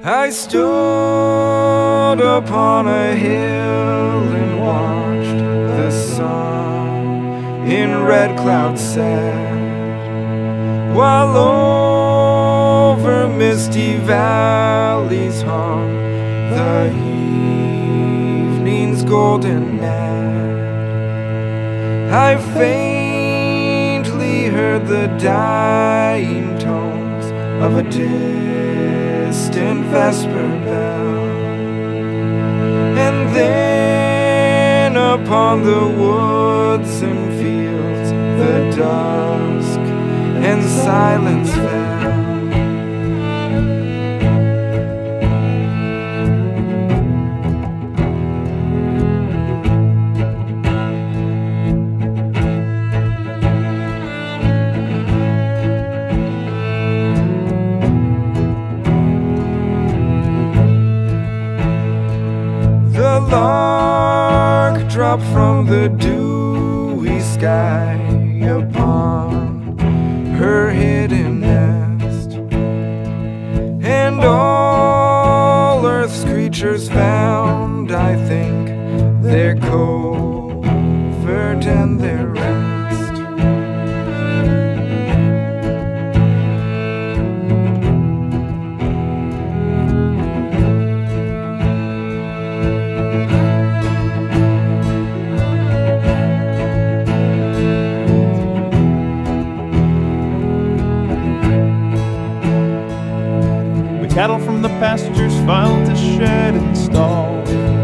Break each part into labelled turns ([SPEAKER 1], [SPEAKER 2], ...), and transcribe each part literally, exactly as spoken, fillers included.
[SPEAKER 1] I stood upon a hill and watched the sun in red clouds set, while over misty valleys hung the evening's golden net. I faintly heard the dying tones of a distant vesper bell, and then upon the woods and fields the dusk and silence fell. The lark dropped from the dewy sky upon her hidden nest, and all earth's creatures found, I think, their covert and their rest.
[SPEAKER 2] Cattle from the pastures filed to shed and stall.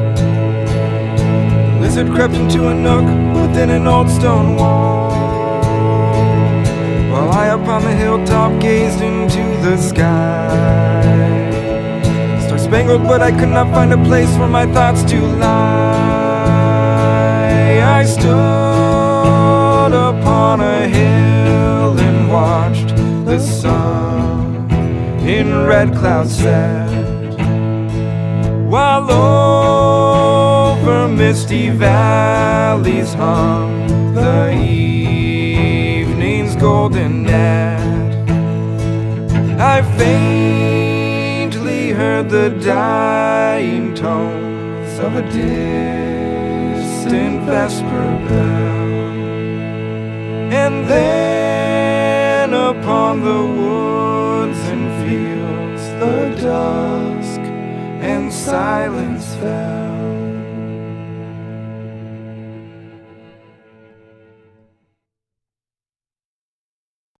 [SPEAKER 1] The lizard crept into a nook within an old stone wall, while I upon the hilltop gazed into the sky. Star-spangled, but I could not find a place for my thoughts to lie. I stood upon a hill and watched the sun in red clouds set, while over misty valleys hung the evening's golden net. I faintly heard the dying tones of a distant vesper bell, and then upon the woods and fields the dusk and silence fell.